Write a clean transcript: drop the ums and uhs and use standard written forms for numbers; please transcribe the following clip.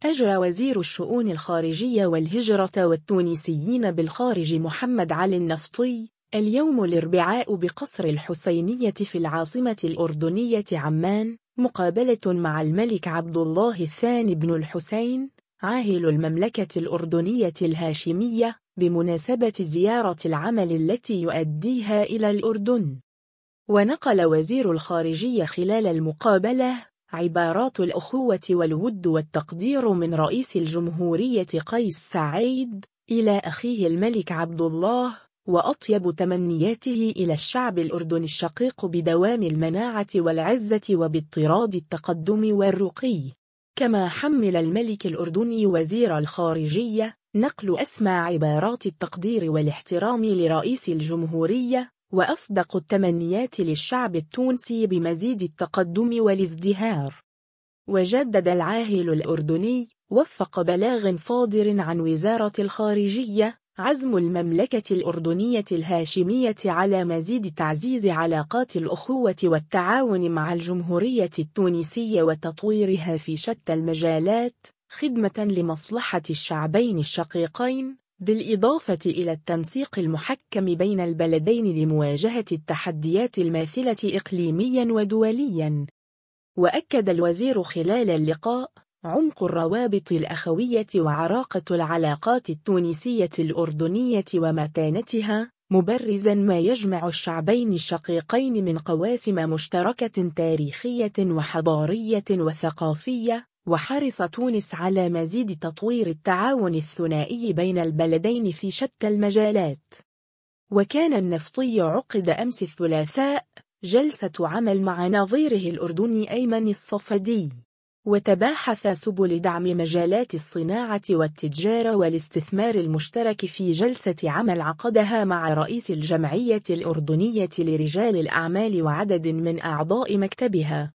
أجرى وزير الشؤون الخارجية والهجرة والتونسيين بالخارج محمد علي النفطي اليوم الأربعاء بقصر الحسينية في العاصمة الأردنية عمان مقابلة مع الملك عبد الله الثاني بن الحسين عاهل المملكة الأردنية الهاشمية بمناسبة زيارة العمل التي يؤديها إلى الأردن. ونقل وزير الخارجية خلال المقابلة عبارات الأخوة والود والتقدير من رئيس الجمهورية قيس سعيد إلى أخيه الملك عبد الله، وأطيب تمنياته إلى الشعب الأردني الشقيق بدوام المناعة والعزة وباضطراد التقدم والرقي. كما حمل الملك الأردني وزير الخارجية نقل أسمى عبارات التقدير والاحترام لرئيس الجمهورية وأصدق التمنيات للشعب التونسي بمزيد التقدم والازدهار. وجدد العاهل الأردني وفق بلاغ صادر عن وزارة الخارجية عزم المملكة الأردنية الهاشمية على مزيد تعزيز علاقات الأخوة والتعاون مع الجمهورية التونسية وتطويرها في شتى المجالات خدمة لمصلحة الشعبين الشقيقين، بالإضافة إلى التنسيق المحكم بين البلدين لمواجهة التحديات الماثلة إقليميا ودوليا. وأكد الوزير خلال اللقاء عمق الروابط الأخوية وعراقة العلاقات التونسية الأردنية ومتانتها، مبرزا ما يجمع الشعبين الشقيقين من قواسم مشتركة تاريخية وحضارية وثقافية، وحرص تونس على مزيد تطوير التعاون الثنائي بين البلدين في شتى المجالات. وكان النفطي عقد أمس الثلاثاء جلسة عمل مع نظيره الأردني أيمن الصفدي، وتباحث سبل دعم مجالات الصناعة والتجارة والاستثمار المشترك في جلسة عمل عقدها مع رئيس الجمعية الأردنية لرجال الأعمال وعدد من أعضاء مكتبها.